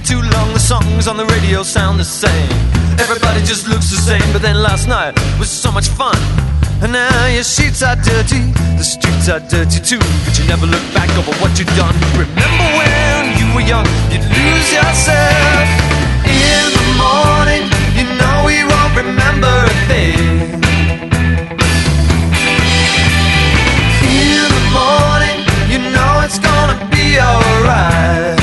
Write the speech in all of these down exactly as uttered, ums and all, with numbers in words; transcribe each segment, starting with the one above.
too long, the songs on the radio sound the same. Everybody just looks the same, but then last night was so much fun. And now your sheets are dirty, the streets are dirty too, but you never look back over what you've done. Remember when you were young, you'd lose yourself. In the morning, you know we won't remember a thing. In the morning, you know it's gonna be alright.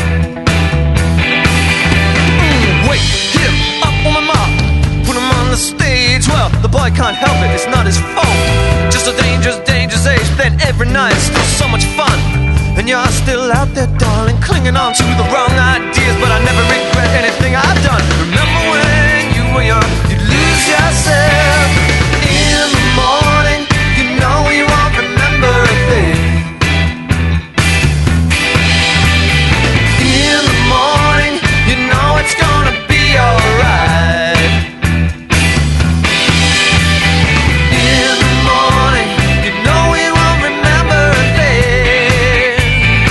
Mm, wake him up on my mark, put him on the stage. Well, the boy can't help it, it's not his fault. Just a dangerous, dangerous age. But then every night it's still so much fun. And you're still out there, darling, clinging on to the wrong ideas. But I never regret anything I've done. Remember when you were young, you'd lose yourself. In the morning, you know you won't remember a thing. In the morning, you know it's gonna be alright. In the morning, you know we won't remember a thing.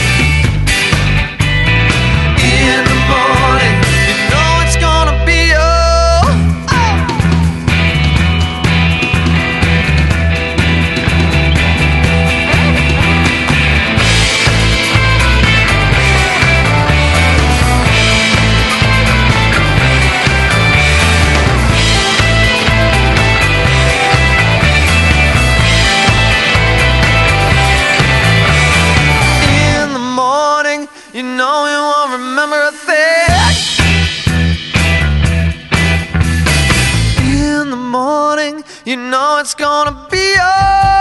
In the morning, you know it's gonna be oh, oh. In the morning, you know you won't remember a thing. In the morning, you know it's gonna be alright.